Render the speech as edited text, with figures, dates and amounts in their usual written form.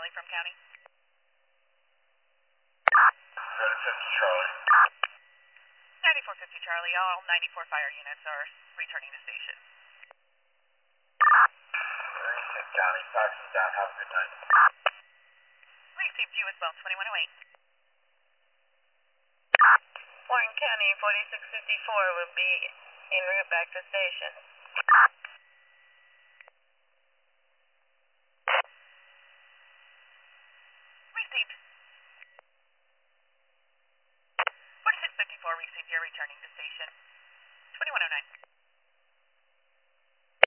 Charlie from County. 750 Charlie. 9450 Charlie, all 94 fire units are returning to station. East County, taxi down, have a good night. Received you as well, 2108. Warren County, 4654 will be en route back to station. Received. 4654 received, you're returning to station. 2109.